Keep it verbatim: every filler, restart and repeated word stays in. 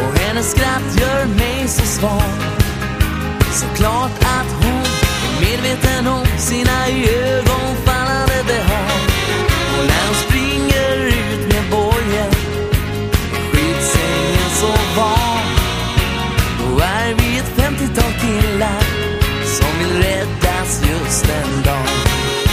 och hennes skratt gör mig så svag. Så klart att hon är medveten om sina ögon